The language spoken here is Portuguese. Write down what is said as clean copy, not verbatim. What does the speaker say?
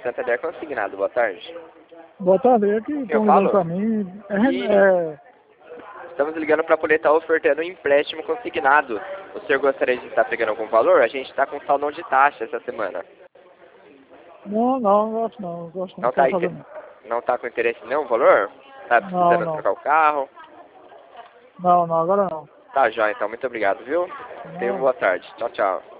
Santander Consignado, boa tarde. Boa tarde, é que estão ligando pra mim. Estamos ligando para poder estar ofertando um empréstimo consignado. O senhor gostaria de estar pegando algum valor? A gente está com saldão de taxa essa semana. Não gosto não. Não está não tá com interesse em nenhum valor? Tá precisando trocar o carro? Não, agora não. Tá, já, então. Muito obrigado, viu? Tenha uma boa tarde. Tchau, tchau.